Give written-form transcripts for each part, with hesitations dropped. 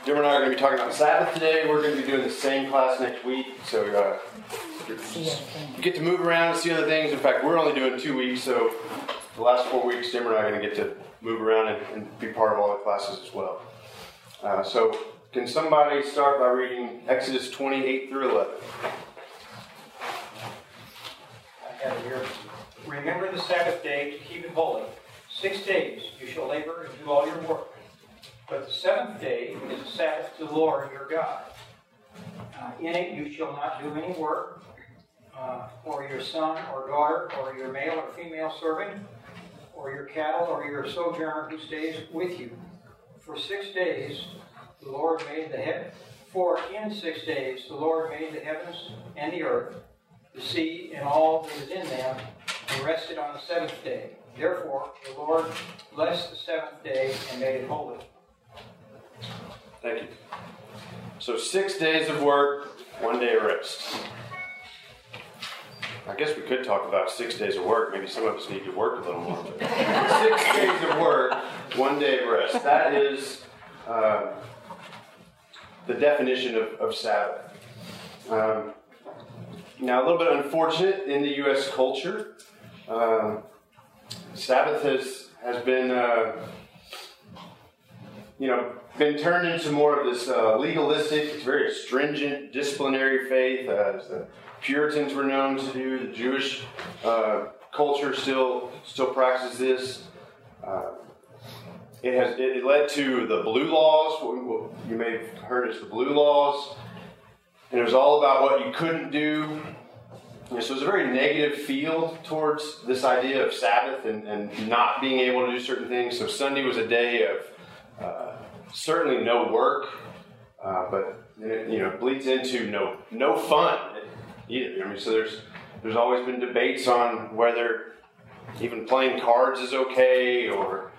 Jim and I are going to be talking about Sabbath today. We're going to be doing the same class next week, so you get to move around and see other things. In fact, we're only doing 2 weeks, so the last 4 weeks, Jim and I are going to get to move around and be part of all the classes as well. So can somebody start by reading Exodus 28 through 11? I have it here. Remember the Sabbath day to keep it holy. 6 days you shall labor and do all your work. But the seventh day is a Sabbath to the Lord your God. In it you shall not do any work for your son or daughter, or your male or female servant, or your cattle, or your sojourner who stays with you. For 6 days the Lord made the heaven. For in 6 days the Lord made the heavens and the earth, the sea and all that is in them, and rested on the seventh day. Therefore the Lord blessed the seventh day and made it holy. Thank you. So 6 days of work, 1 day of rest. I guess we could talk about 6 days of work. Maybe some of us need to work a little more. 6 days of work, 1 day of rest. That is the definition of Sabbath. Now, a little bit unfortunate in the U.S. culture. Sabbath has been, been turned into more of this legalistic, it's very stringent, disciplinary faith, as the Puritans were known to do. The Jewish culture still practices this. It led to the Blue Laws, what you may have heard as the Blue Laws, and it was all about what you couldn't do. So it was a very negative feel towards this idea of Sabbath and not being able to do certain things. So Sunday was a day of certainly no work, but it bleeds into no fun either. I mean, so there's always been debates on whether even playing cards is okay, or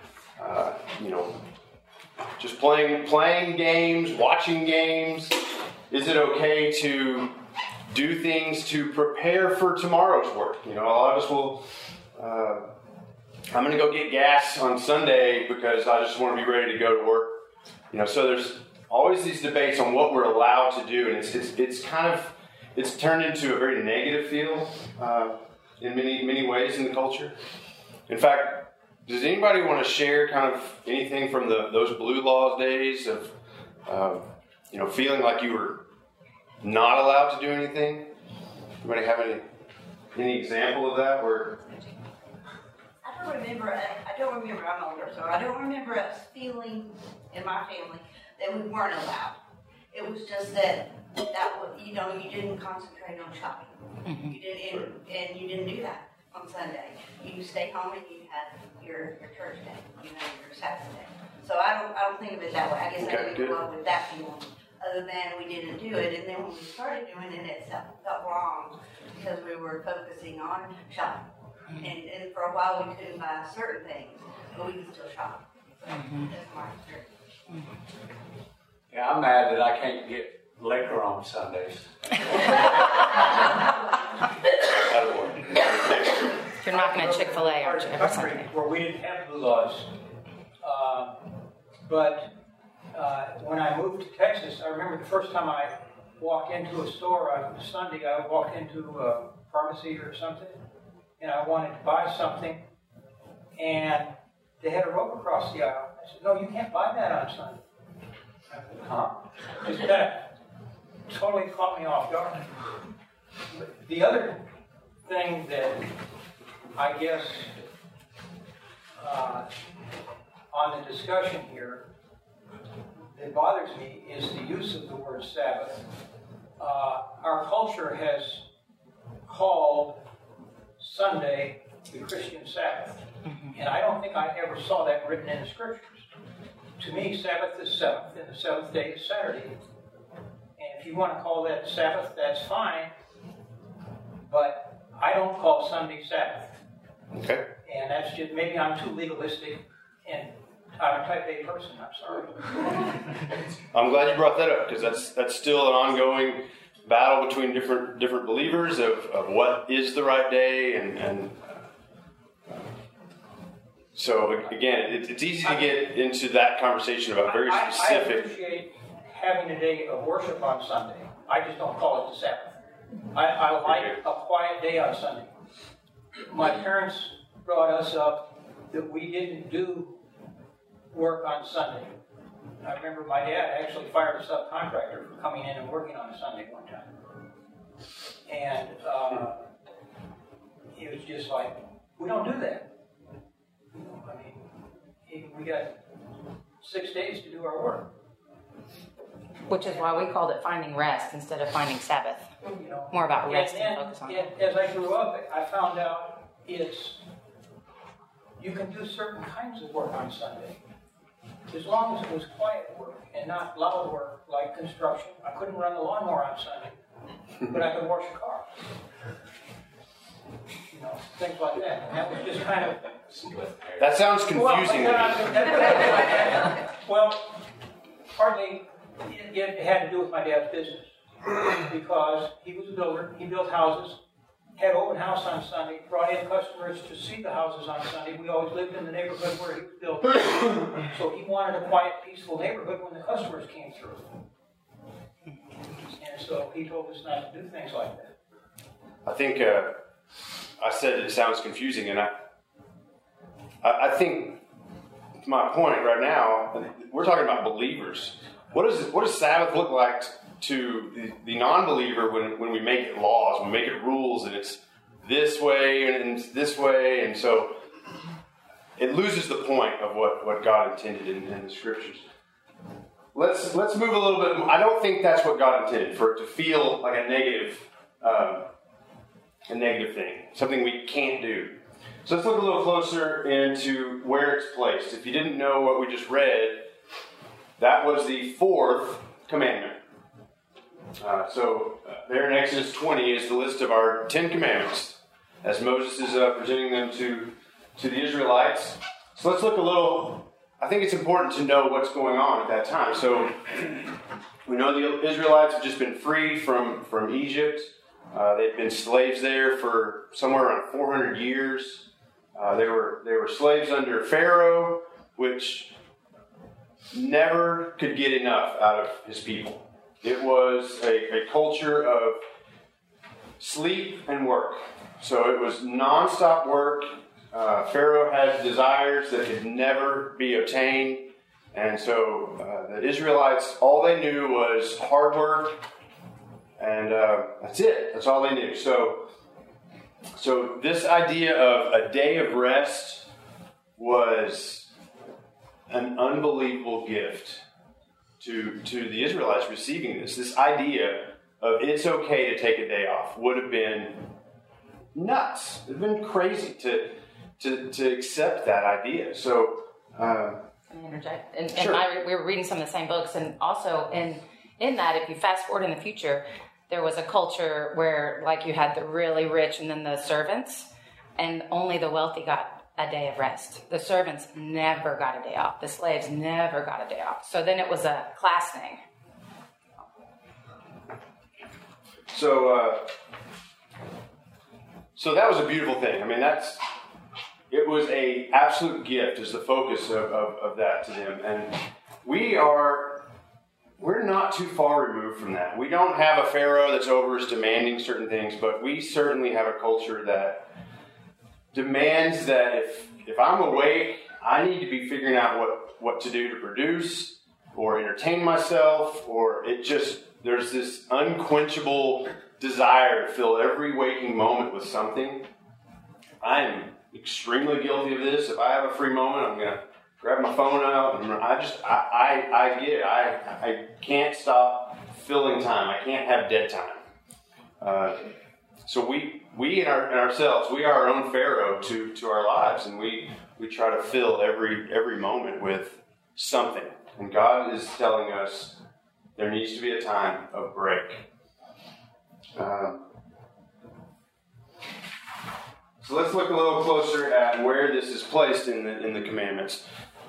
just playing games, watching games. Is it okay to do things to prepare for tomorrow's work? A lot of us will. I'm going to go get gas on Sunday because I just want to be ready to go to work. So there's always these debates on what we're allowed to do, and it's turned into a very negative feel in many ways in the culture. In fact, does anybody want to share kind of anything from those Blue Laws days of feeling like you were not allowed to do anything? Anybody have any example of that where? I don't remember, I'm older, so I don't remember us feeling in my family that we weren't allowed. It was just that you didn't concentrate on shopping. Mm-hmm. You didn't do that on Sunday. You stay home and you had your church day, your Sabbath day. So I don't think of it that way. I guess I didn't grow up with that feeling, other than we didn't do it. And then when we started doing it, it felt wrong because we were focusing on shopping. And for a while we couldn't buy certain things, but we could still shop. So that's my experience. Yeah, I'm mad that I can't get liquor on Sundays. You're not going to Chick-fil-A, aren't you? Every Sunday. Where we didn't have Blue Laws. But when I moved to Texas, I remember the first time I walked into a store on Sunday, I walked into a pharmacy or something, and I wanted to buy something, and they had a rope across the aisle. I said, "No, you can't buy that on Sunday." I said, "Huh?" Just that totally caught me off guard. The other thing that I guess on the discussion here that bothers me is the use of the word Sabbath. Our culture has called Sunday the Christian Sabbath. And I don't think I ever saw that written in the Scriptures. To me, Sabbath is seventh, and the seventh day is Saturday. And if you want to call that Sabbath, that's fine. But I don't call Sunday Sabbath. Okay. And that's just, maybe I'm too legalistic, and I'm a type A person, I'm sorry. I'm glad you brought that up, because that's still an ongoing battle between different believers of what is the right day, and so again, it's easy to get into that conversation about very specific. I appreciate having a day of worship on Sunday. I just don't call it the Sabbath. I like a quiet day on Sunday. My parents brought us up that we didn't do work on Sunday. I remember my dad actually fired a subcontractor for coming in and working on a Sunday one time. And it was just like, we don't do that. I mean, we got 6 days to do our work. Which is why we called it finding rest instead of finding Sabbath. You know, More about rest and and focus on it. As I grew up, I found out you can do certain kinds of work on Sunday. As long as it was quiet work and not loud work like construction. I couldn't run the lawnmower on Sunday, but I could wash a car. You know, things like that. And that was just kind of... That sounds confusing. Well, partly it had to do with my dad's business. Because he was a builder, he built houses, had open house on Sunday, brought in customers to see the houses on Sunday. We always lived in the neighborhood where he was building. So he wanted a quiet, peaceful neighborhood when the customers came through. And so he told us not to do things like that. I think I said it sounds confusing, and I think my point right now, we're talking about believers. What does Sabbath look like to the non-believer when we make it laws, we make it rules, and it's this way and it's this way, and so it loses the point of what God intended in the Scriptures. Let's move a little bit. I don't think that's what God intended, for it to feel like a negative thing, something we can't do. So let's look a little closer into where it's placed. If you didn't know what we just read, that was the fourth commandment. So there in Exodus 20 is the list of our 10 commandments as Moses is presenting them to the Israelites. So let's look a little. I think it's important to know what's going on at that time. So we know the Israelites have just been freed from Egypt. They've been slaves there for somewhere around 400 years. They were slaves under Pharaoh, which never could get enough out of his people. It was a culture of sleep and work. So it was nonstop work. Pharaoh had desires that could never be obtained. And so the Israelites, all they knew was hard work. And that's it. That's all they knew. So this idea of a day of rest was an unbelievable gift to the Israelites receiving this. This idea of it's okay to take a day off would have been nuts. It would have been crazy to accept that idea. So, Let me interject. And sure. We were reading some of the same books, and also in that, if you fast forward in the future, there was a culture where, like, you had the really rich and then the servants, and only the wealthy got a day of rest. The servants never got a day off. The slaves never got a day off. So then it was a class thing. So that was a beautiful thing. I mean, it was a absolute gift as the focus of that to them. And we're not too far removed from that. We don't have a Pharaoh that's over us demanding certain things, but we certainly have a culture that demands that if I'm awake, I need to be figuring out what to do to produce or entertain myself, or there's this unquenchable desire to fill every waking moment with something. I'm extremely guilty of this. If I have a free moment, I'm going to grab my phone out, and I get it. I can't stop filling time. I can't have dead time. So we in ourselves, we are our own Pharaoh to our lives, and we try to fill every moment with something. And God is telling us there needs to be a time of break. So let's look a little closer at where this is placed in the commandments.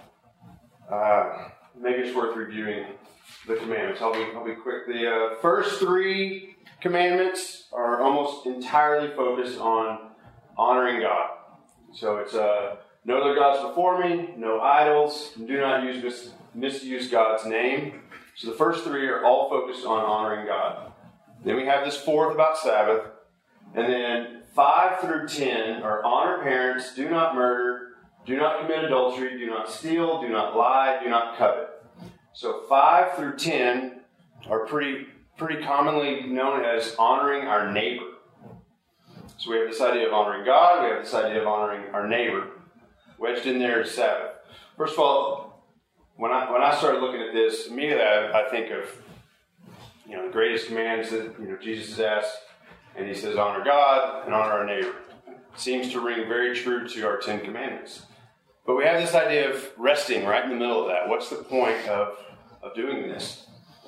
Maybe it's worth reviewing the commandments. I'll be quick. The first three commandments are almost entirely focused on honoring God. So it's no other gods before me, no idols, do not misuse God's name. So the first three are all focused on honoring God. Then we have this fourth about Sabbath. And then 5 through 10 are honor parents, do not murder, do not commit adultery, do not steal, do not lie, do not covet. So 5 through 10 are pretty commonly known as honoring our neighbor. So we have this idea of honoring God, we have this idea of honoring our neighbor. Wedged in there is Sabbath. First of all, when I started looking at this, immediately I think of the greatest commands that Jesus has asked, and he says honor God and honor our neighbor. It seems to ring very true to our 10 commandments. But we have this idea of resting right in the middle of that. What's the point of doing this?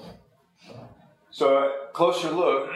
So a closer look,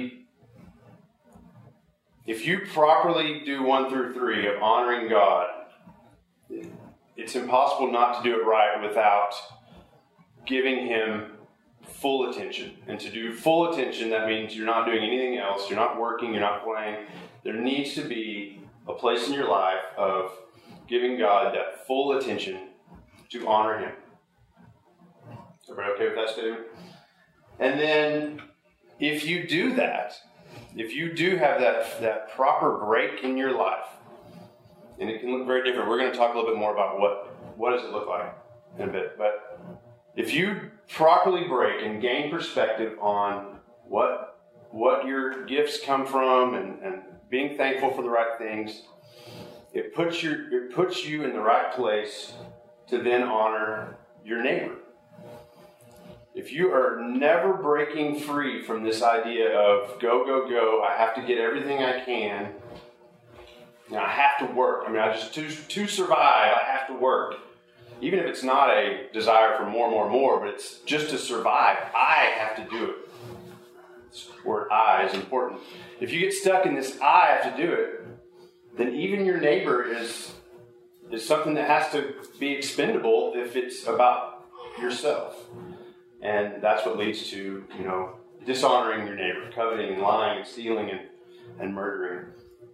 if you properly do 1 through 3 of honoring God, it's impossible not to do it right without giving Him full attention. And to do full attention, that means you're not doing anything else. You're not working. You're not playing. There needs to be a place in your life of giving God that full attention to honor Him. Is everybody okay with that statement? And then, if you do that, if you do have that proper break in your life, and it can look very different. We're going to talk a little bit more about what does it look like in a bit. But if you properly break and gain perspective on what your gifts come from and being thankful for the right things, it puts you in the right place to then honor your neighbor. If you are never breaking free from this idea of go, I have to get everything I can, and I have to work. I mean, to survive, I have to work. Even if it's not a desire for more, but it's just to survive, I have to do it. This word I is important. If you get stuck in this I have to do it, then even your neighbor is something that has to be expendable if it's about yourself. And that's what leads to, dishonoring your neighbor, coveting and lying and stealing and murdering.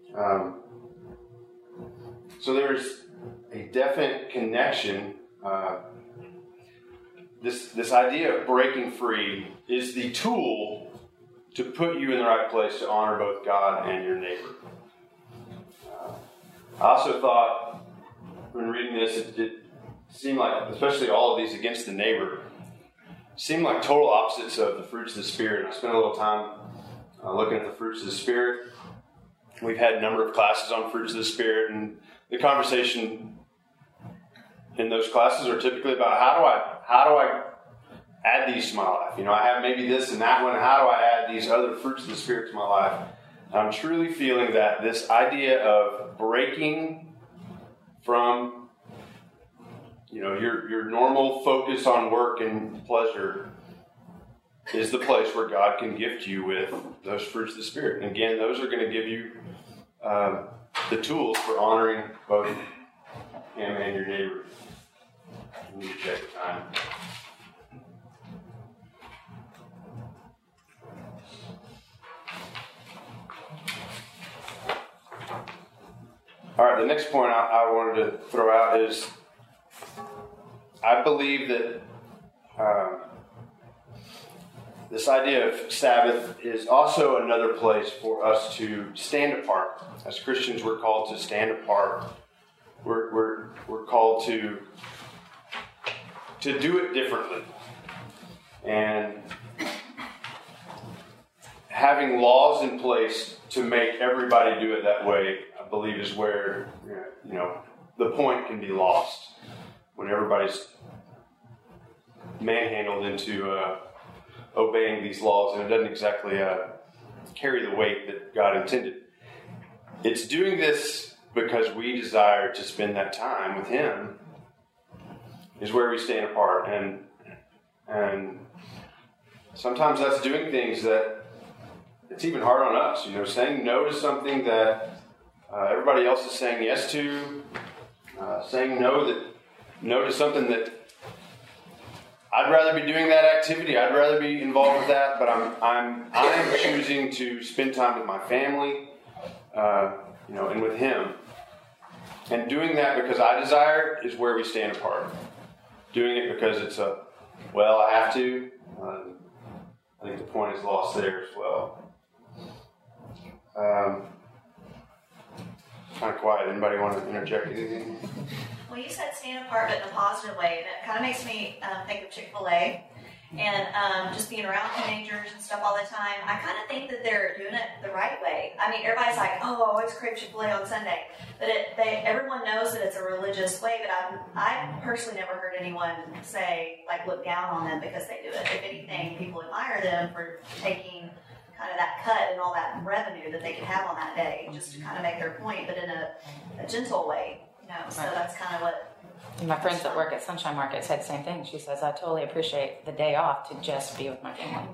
So there's a definite connection. This idea of breaking free is the tool to put you in the right place to honor both God and your neighbor. I also thought, when reading this, it seemed like, especially all of these against the neighbor, seemed like total opposites of the fruits of the Spirit. I spent a little time looking at the fruits of the Spirit. We've had a number of classes on fruits of the Spirit, and the conversation in those classes are typically about how do I add these to my life? I have maybe this and that one. How do I add these other fruits of the Spirit to my life? And I'm truly feeling that this idea of breaking from your normal focus on work and pleasure is the place where God can gift you with those fruits of the Spirit. And again, those are going to give you the tools for honoring both Him and your neighbor. I need to check the time. All right, the next point I wanted to throw out is I believe that this idea of Sabbath is also another place for us to stand apart. As Christians, we're called to stand apart. We're called to do it differently. And having laws in place to make everybody do it that way, I believe, is where the point can be lost. When everybody's manhandled into obeying these laws, and it doesn't exactly carry the weight that God intended. It's doing this because we desire to spend that time with Him is where we stand apart, and sometimes that's doing things that it's even hard on us. Saying no to something that everybody else is saying yes to, saying no to something that I'd rather be doing that activity. I'd rather be involved with that, but I'm choosing to spend time with my family, and with Him. And doing that because I desire is where we stand apart. Doing it because it's a well, I have to. I think the point is lost there as well. Kind of quiet. Anybody want to interject anything? Well, you said stand apart, but in a positive way, and it kind of makes me think of Chick-fil-A. And just being around teenagers and stuff all the time, I kind of think that they're doing it the right way. I mean, everybody's like, "Oh, I always crave Chick-fil-A on Sunday," but everyone knows that it's a religious way. But I personally never heard anyone say look down on them because they do it. If anything, people admire them for taking kind of that cut and all that revenue that they can have on that day, just to kind of make their point, but in a gentle way. So that's kind of what. My friends that work at Sunshine Market said the same thing. She says, I totally appreciate the day off to just be with my family.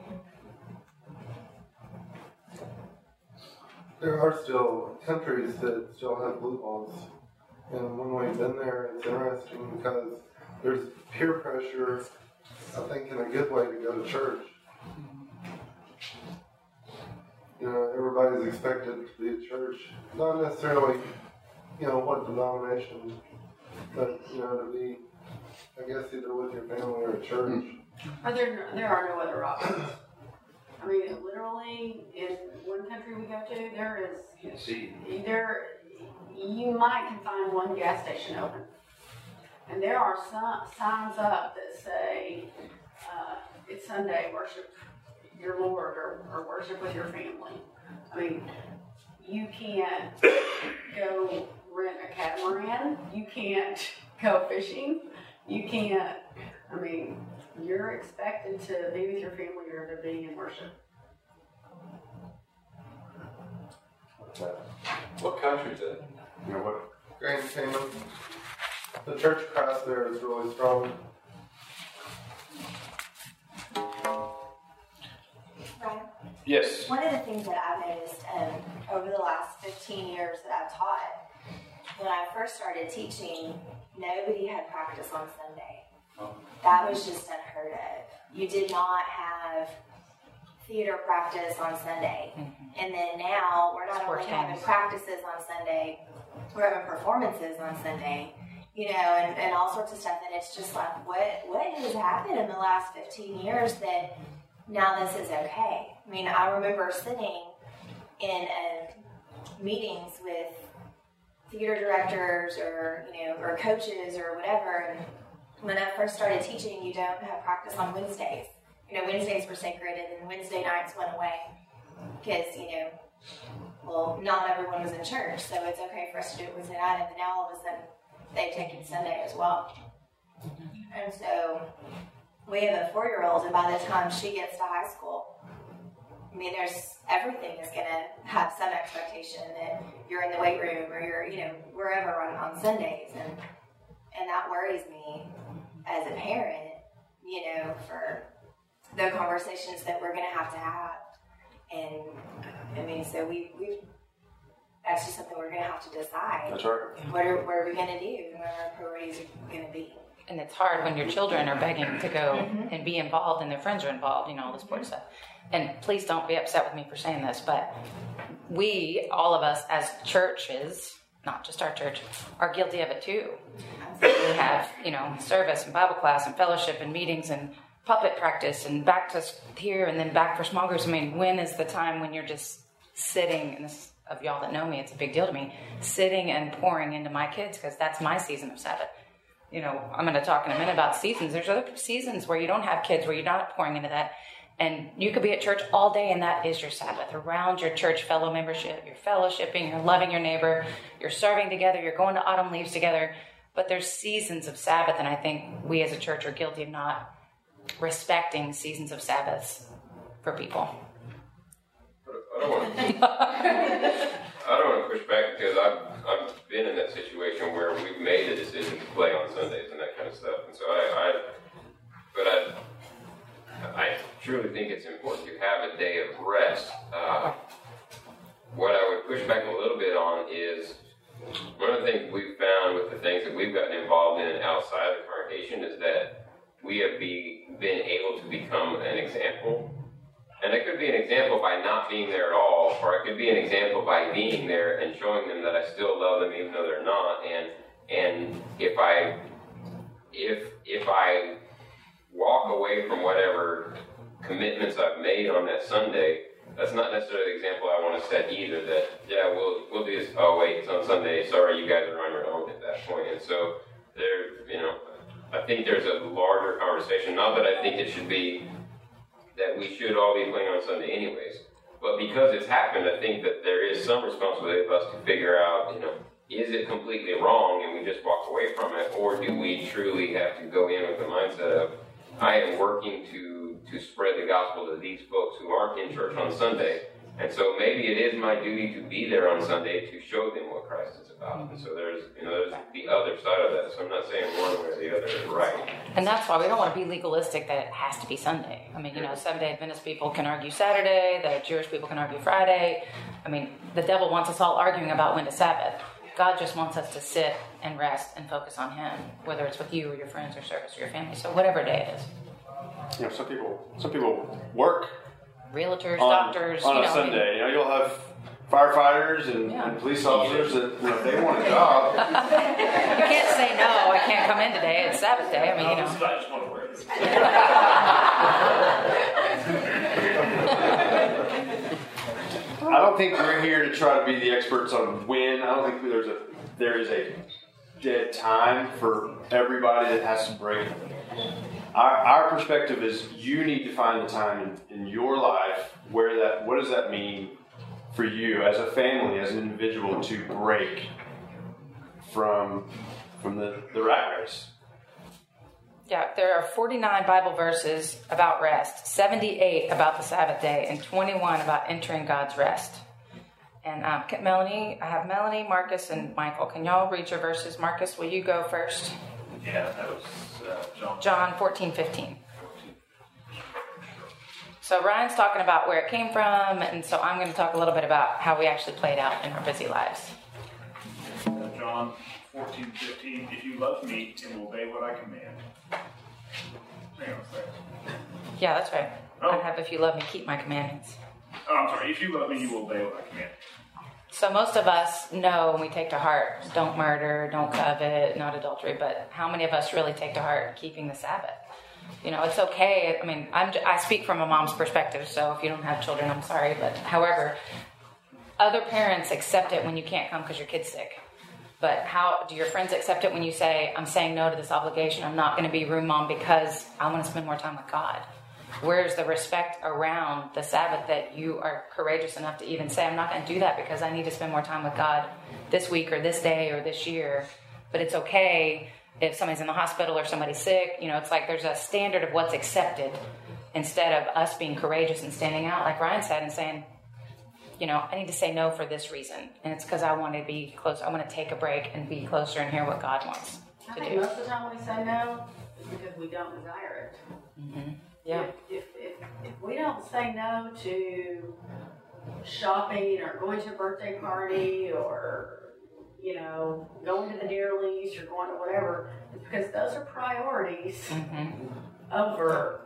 There are still countries that still have loopholes. And when we've been there, it's interesting because there's peer pressure, I think, in a good way to go to church. Everybody's expected to be at church. Not necessarily, what denomination, but, to be, I guess, either with your family or at church. There are no other options. I mean, literally, in one country we go to, there is, you can find one gas station open. And there are some signs up that say, it's Sunday, worship your Lord, or worship with your family. I mean, you can't go rent a catamaran. You can't go fishing. You can't, you're expected to be with your family or to be in worship. What country is that? What? Grand Cayman. The Church of Christ there is really strong. Right. Yes. One of the things that I've noticed over the last 15 years that I've taught, when I first started teaching, nobody had practice on Sunday. That was just unheard of. You did not have theater practice on Sunday. And then now, we're not only having practices on Sunday, we're having performances on Sunday, and all sorts of stuff. And it's just like, what has happened in the last 15 years that now this is okay? I mean, I remember sitting in meetings with theater directors or coaches or whatever. And when I first started teaching, you don't have practice on Wednesdays. Wednesdays were sacred, and then Wednesday nights went away because, not everyone was in church, so it's okay for us to do it Wednesday night. And then now all of a sudden, they've taken Sunday as well. And so we have a 4-year-old, and by the time she gets to high school, everything is going to have some expectation that you're in the weight room or you're, wherever on Sundays. And that worries me as a parent, for the conversations that we're going to have. And, so we that's just something we're going to have to decide. That's right. What are we going to do? What our priorities are going to be? And it's hard when your children are begging to go and be involved and their friends are involved, all the sports stuff. And please don't be upset with me for saying this, but we, all of us as churches, not just our church, are guilty of it too. We have, service and Bible class and fellowship and meetings and puppet practice and back to here and then back for small groups. When is the time when you're just sitting, and this of y'all that know me, it's a big deal to me, sitting and pouring into my kids, because that's my season of Sabbath. I'm going to talk in a minute about seasons. There's other seasons where you don't have kids, where you're not pouring into that. And you could be at church all day, and that is your Sabbath. Around your church fellow membership, you're fellowshipping, you're loving your neighbor, you're serving together, you're going to autumn leaves together. But there's seasons of Sabbath, and I think we as a church are guilty of not respecting seasons of Sabbaths for people. I don't want to push back, because I've been in that situation where we've made the decision to play on Sundays and that kind of stuff. And so I truly think it's important to have a day of rest. What I would push back a little bit on is, one of the things we've found with the things that we've gotten involved in outside the congregation is that we have been able to become an example. And it could be an example by not being there at all, or it could be an example by being there and showing them that I still love them even though they're not. And if I walk away from whatever commitments I've made on that Sunday, that's not necessarily the example I want to set either. That we'll do this. Oh wait, it's on Sunday. Sorry, you guys are on your own at that point. And so I think there's a larger conversation. Not that I think it should be that we should all be playing on Sunday anyways, but because it's happened, I think that there is some responsibility of us to figure out, is it completely wrong and we just walk away from it, or do we truly have to go in with the mindset of, I am working to spread the gospel to these folks who aren't in church on Sunday, and so maybe it is my duty to be there on Sunday to show them what Christ is about. And so there's the other side of that. So I'm not saying one way or the other is right. And that's why we don't want to be legalistic that it has to be Sunday. I mean, Seventh-day Adventist people can argue Saturday, the Jewish people can argue Friday. I mean, the devil wants us all arguing about when to Sabbath. God just wants us to sit and rest and focus on Him, whether it's with you or your friends or service or your family. So whatever day it is. Some people work. Realtors, doctors. On a Sunday. You'll have firefighters and police officers that if they want a job. You can't say no, I can't come in today. It's Sabbath day. I mean, I just want to work. I don't think we're here to try to be the experts on when. I don't think there is a dead time for everybody that has to break. Our perspective is you need to find the time in your life what does that mean for you as a family, as an individual, to break from the rat race. Yeah, there are 49 Bible verses about rest, 78 about the Sabbath day, and 21 about entering God's rest. And I have Melanie, Marcus, and Michael. Can y'all read your verses? Marcus, will you go first? Yeah, that was John 14:15. So Ryan's talking about where it came from, and so I'm going to talk a little bit about how we actually played out in our busy lives. John 14:15. If you love me and obey what I command. Hang on a second. Yeah, that's right. I have, if you love me, keep my commandments. Oh, I'm sorry. If you love me, you will obey what I command. So most of us know and we take to heart, don't murder, don't covet, not adultery, but how many of us really take to heart keeping the Sabbath? It's okay. I mean, I speak from a mom's perspective, so if you don't have children, I'm sorry. But however, other parents accept it when you can't come because your kid's sick. But how do your friends accept it when you say, I'm saying no to this obligation, I'm not going to be room mom because I want to spend more time with God? Where's the respect around the Sabbath that you are courageous enough to even say, I'm not going to do that because I need to spend more time with God this week or this day or this year. But it's okay if somebody's in the hospital or somebody's sick. It's like there's a standard of what's accepted instead of us being courageous and standing out, like Ryan said, and saying, I need to say no for this reason. And it's because I want to be close. I want to take a break and be closer and hear what God wants I to think do. most of the time we say no is because we don't desire it. Mm-hmm. Yeah. If we don't say no to shopping or going to a birthday party or, going to the deer lease or going to whatever, it's because those are priorities over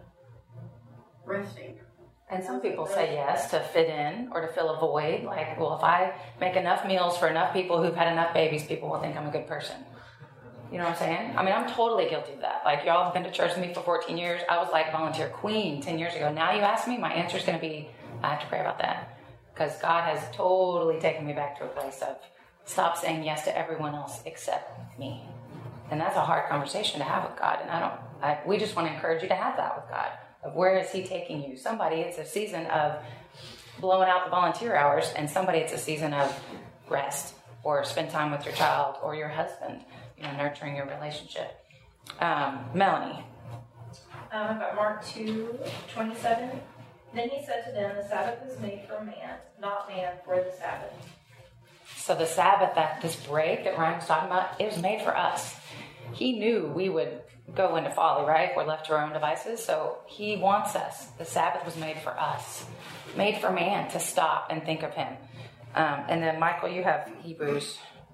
resting. And some people say yes to fit in or to fill a void. Like, well, if I make enough meals for enough people who've had enough babies, people will think I'm a good person. You know what I'm saying? I mean, I'm totally guilty of that. Like, y'all have been to church with me for 14 years. I was like volunteer queen 10 years ago. Now you ask me, my answer is going to be, I have to pray about that. Because God has totally taken me back to a place of stop saying yes to everyone else except me. And that's a hard conversation to have with God. And we just want to encourage you to have that with God. Of where is He taking you? Somebody, it's a season of blowing out the volunteer hours, and somebody, it's a season of rest or spend time with your child or your husband, nurturing your relationship. Melanie. I've got Mark 2:27. Then He said to them, the Sabbath is made for man, not man for the Sabbath. So the Sabbath, this break that Ryan was talking about, it was made for us. He knew we would go into folly, right? If we're left to our own devices. So He wants us. The Sabbath was made for us, made for man to stop and think of Him. And then, Michael, you have Hebrews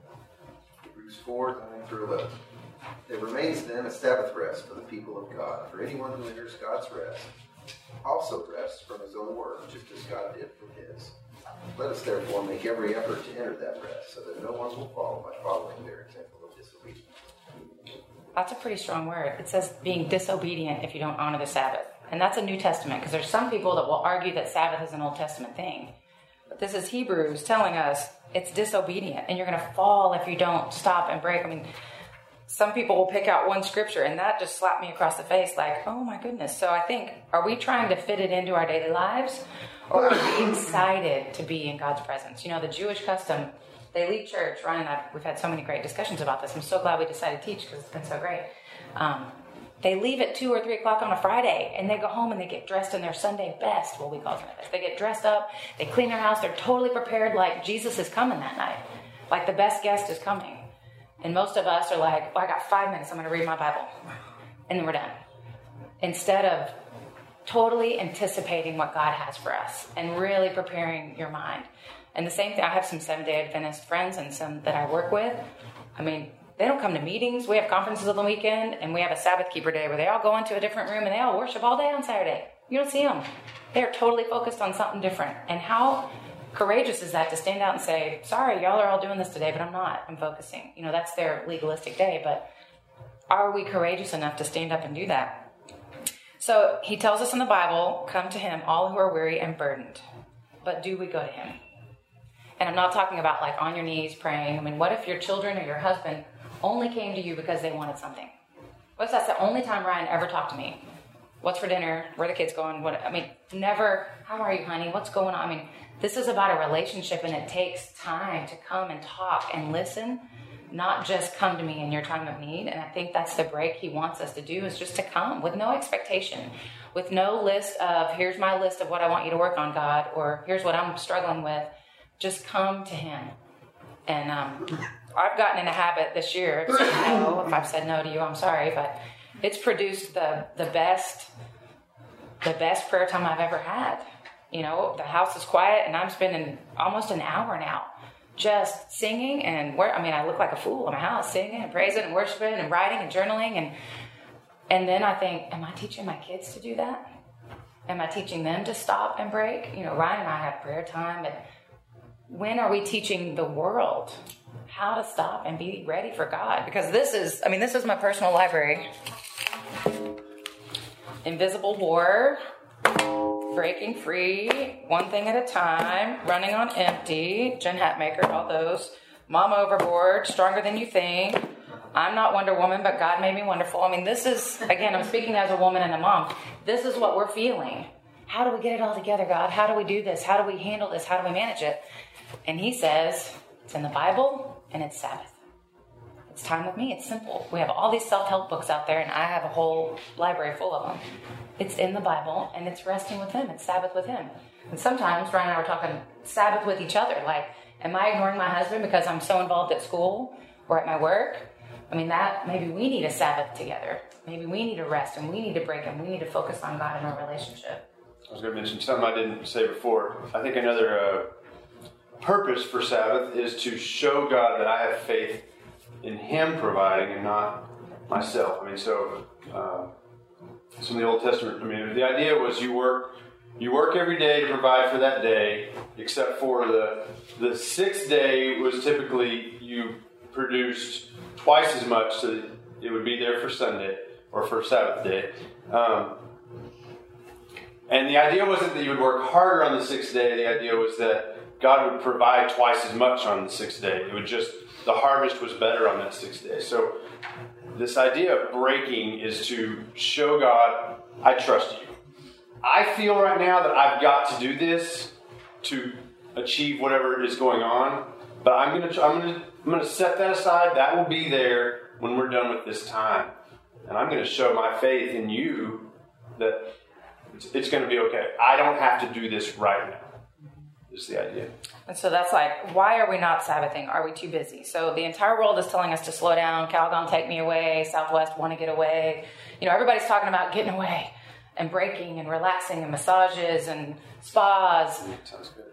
4:9-11. There remains then a Sabbath rest for the people of God. For anyone who enters God's rest also rests from his own work, just as God did from His. Let us therefore make every effort to enter that rest, so that no one will fall by following their example of disobedience. That's a pretty strong word. It says being disobedient if you don't honor the Sabbath. And that's a New Testament, because there's some people that will argue that Sabbath is an Old Testament thing. But this is Hebrews telling us it's disobedient, and you're going to fall if you don't stop and break. I mean, some people will pick out one scripture, and that just slapped me across the face like, oh my goodness. So I think, are we trying to fit it into our daily lives, or are we excited to be in God's presence? You know, the Jewish custom, they leave church. Ryan and I, we've had so many great discussions about this. I'm so glad we decided to teach because it's been so great. They leave at 2 or 3 o'clock on a Friday, and they go home and they get dressed in their Sunday best. Well, we call Sunday best. They get dressed up, they clean their house, they're totally prepared like Jesus is coming that night. Like the best guest is coming. And most of us are like, I got 5 minutes, I'm going to read my Bible. And then we're done. Instead of totally anticipating what God has for us and really preparing your mind. And the same thing, I have some Seventh-day Adventist friends and some that I work with. I mean, they don't come to meetings. We have conferences on the weekend, and we have a Sabbath keeper day where they all go into a different room and they all worship all day on Saturday. You don't see them. They're totally focused on something different. And how courageous is that to stand out and say, sorry, y'all are all doing this today, but I'm not. I'm focusing. You know, that's their legalistic day. But are we courageous enough to stand up and do that? So he tells us in the Bible, come to him, all who are weary and burdened. But do we go to him? And I'm not talking about like on your knees praying. I mean, what if your children or your husband only came to you because they wanted something? What if that's the only time Ryan ever talked to me? What's for dinner? Where are the kids going? Never, how are you, honey? What's going on? I mean, this is about a relationship, and it takes time to come and talk and listen, not just come to me in your time of need. And I think that's the break he wants us to do, is just to come with no expectation, with no list of, here's my list of what I want you to work on, God, or here's what I'm struggling with. Just come to him. And I've gotten in a habit this year of saying no. If I've said no to you, I'm sorry, but it's produced the best prayer time I've ever had. You know, the house is quiet, and I'm spending almost an hour now just singing and I look like a fool in my house, singing and praising and worshiping and writing and journaling, and then I think, am I teaching my kids to do that? Am I teaching them to stop and break? You know, Ryan and I have prayer time, but when are we teaching the world how to stop and be ready for God? Because this is my personal library. Invisible War, Breaking Free, One Thing at a Time, Running on Empty, Jen Hatmaker, all those. Mom Overboard, Stronger Than You Think. I'm not Wonder Woman, but God made me wonderful. I mean, this is, again, I'm speaking as a woman and a mom. This is what we're feeling. How do we get it all together, God? How do we do this? How do we handle this? How do we manage it? And he says, it's in the Bible and it's Sabbath. It's time with me. It's simple. We have all these self-help books out there, and I have a whole library full of them. It's in the Bible, and it's resting with him. It's Sabbath with him. And sometimes Ryan and I were talking Sabbath with each other. Like, am I ignoring my husband because I'm so involved at school or at my work? I mean, that maybe we need a Sabbath together. Maybe we need to rest, and we need to break, and we need to focus on God in our relationship. I was going to mention something I didn't say before. I think another purpose for Sabbath is to show God that I have faith in him providing and not myself. I mean, so some of the Old Testament, the idea was you work every day to provide for that day, except for the sixth day was typically you produced twice as much so that it would be there for Sunday or for Sabbath day. And the idea wasn't that you would work harder on the sixth day. The idea was that God would provide twice as much on the sixth day. It would just, the harvest was better on that sixth day. So this idea of breaking is to show God, I trust you. I feel right now that I've got to do this to achieve whatever is going on, but I'm gonna set that aside. That will be there when we're done with this time. And I'm going to show my faith in you that it's going to be okay. I don't have to do this right now. Is the idea. And so that's like, why are we not Sabbathing? Are we too busy? So the entire world is telling us to slow down. Calgon, take me away. Southwest, want to get away. You know, everybody's talking about getting away and breaking and relaxing and massages and spas. Sounds good.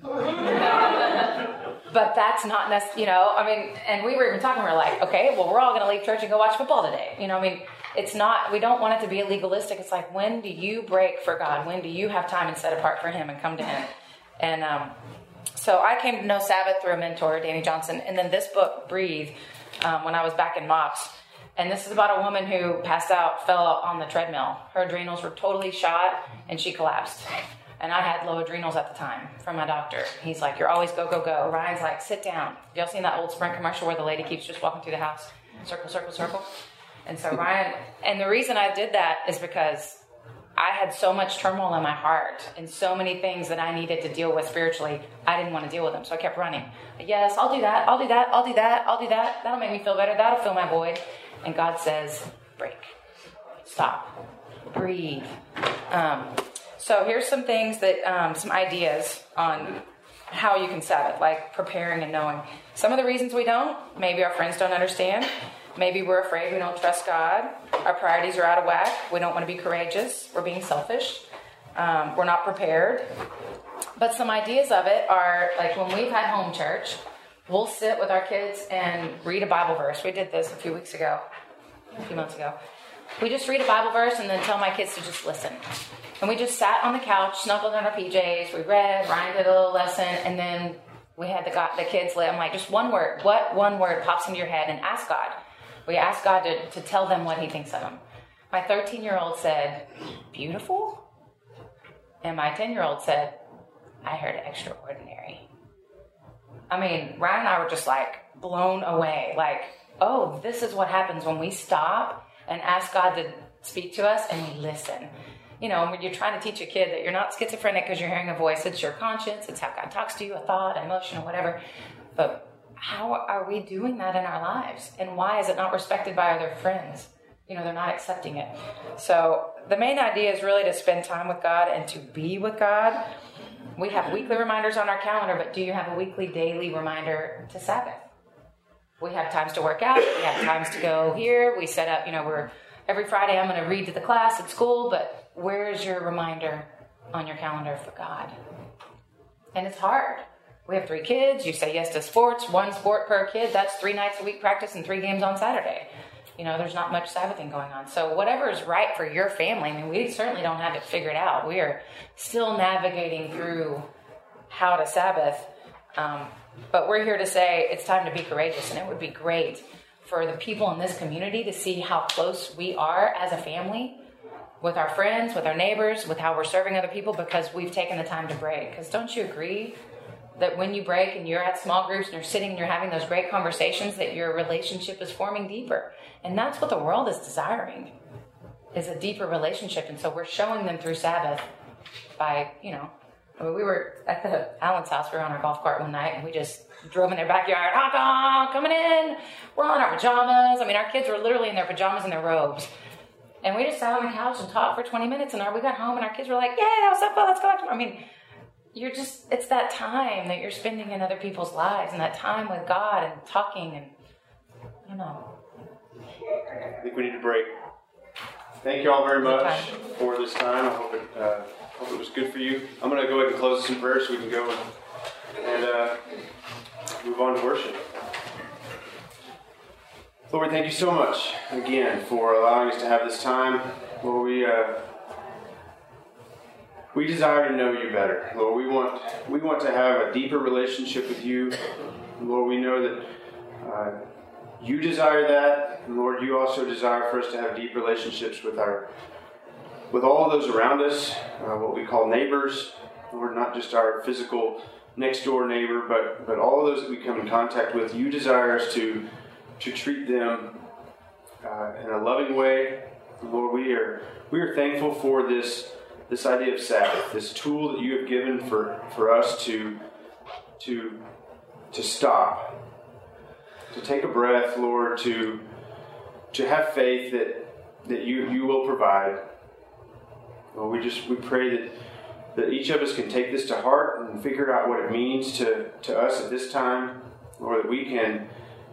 But that's not necessarily, and we were even talking, we were like, okay, well, we're all going to leave church and go watch football today. It's not, we don't want it to be legalistic. It's like, when do you break for God? When do you have time and set apart for him and come to him? And so I came to know Sabbath through a mentor, Danny Johnson, and then this book, Breathe, when I was back in MOPS. And this is about a woman who passed out, fell on the treadmill. Her adrenals were totally shot, and she collapsed. And I had low adrenals at the time from my doctor. He's like, you're always go, go, go. Ryan's like, sit down. Y'all seen that old Sprint commercial where the lady keeps just walking through the house? Circle, circle, circle. And so Ryan, and the reason I did that is because I had so much turmoil in my heart and so many things that I needed to deal with spiritually. I didn't want to deal with them, so I kept running. Yes, I'll do that. I'll do that. I'll do that. I'll do that. That'll make me feel better. That'll fill my void. And God says, break. Stop. Breathe. So here's some things that, some ideas on how you can Sabbath, like preparing and knowing. Some of the reasons we don't, maybe our friends don't understand. Maybe we're afraid, we don't trust God. Our priorities are out of whack. We don't want to be courageous. We're being selfish. We're not prepared. But some ideas of it are, like when we've had home church, we'll sit with our kids and read a Bible verse. We did this a few months ago. We just read a Bible verse and then tell my kids to just listen. And we just sat on the couch, snuggled in our PJs. We read, Ryan did a little lesson, and then we had the kids. I'm like, just one word. What one word pops into your head? And ask God. We asked God to tell them what he thinks of them. My 13-year-old said, beautiful. And my 10-year-old said, I heard extraordinary. I mean, Ryan and I were just like blown away. Like, oh, this is what happens when we stop and ask God to speak to us and we listen. You know, when you're trying to teach a kid that you're not schizophrenic because you're hearing a voice, it's your conscience, it's how God talks to you, a thought, an emotion, or whatever. But how are we doing that in our lives? And why is it not respected by other friends? You know, they're not accepting it. So the main idea is really to spend time with God and to be with God. We have weekly reminders on our calendar, but do you have a weekly, daily reminder to Sabbath? We have times to work out. We have times to go here. We set up, every Friday I'm going to read to the class at school, but where's your reminder on your calendar for God? And it's hard. We have 3 kids. You say yes to sports, 1 sport per kid. That's 3 nights a week practice and 3 games on Saturday. There's not much Sabbathing going on. So whatever is right for your family, we certainly don't have it figured out. We are still navigating through how to Sabbath. But we're here to say it's time to be courageous. And it would be great for the people in this community to see how close we are as a family with our friends, with our neighbors, with how we're serving other people, because we've taken the time to break. Because don't you agree that when you break and you're at small groups and you're sitting and you're having those great conversations, that your relationship is forming deeper? And that's what the world is desiring, is a deeper relationship. And so we're showing them through Sabbath by, we were at the Allen's house. We were on our golf cart one night and we just drove in their backyard. Honk, honk, coming in. We're on our pajamas. Our kids were literally in their pajamas and their robes. And we just sat on the couch and talked for 20 minutes. And we got home and our kids were like, yay, that was so fun. Let's go back. It's that time that you're spending in other people's lives and that time with God and talking and, I think we need to break. Thank you all very much for this time. I hope it was good for you. I'm going to go ahead and close this in prayer so we can go and move on to worship. Lord, thank you so much again for allowing us to have this time. Lord, we desire to know you better. Lord, we want to have a deeper relationship with you. Lord, we know that you desire that. And Lord, you also desire for us to have deep relationships with all of those around us, what we call neighbors. Lord, not just our physical next door neighbor, but all of those that we come in contact with. You desire us to treat them in a loving way. Lord, we are thankful for this idea of Sabbath, this tool that you have given for us to stop, to take a breath, Lord, to have faith that you will provide. Lord, we pray that each of us can take this to heart and figure out what it means to us at this time, or that we can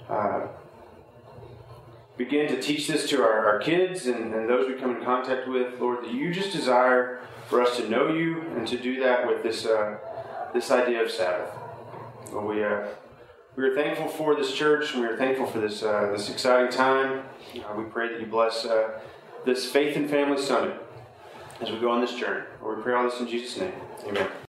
begin to teach this to our kids and those we come in contact with. Lord, that you just desire for us to know you and to do that with this idea of Sabbath. Lord, we are thankful for this church, and we are thankful for this exciting time. We pray that you bless this Faith and Family Summit as we go on this journey. Lord, we pray all this in Jesus' name. Amen.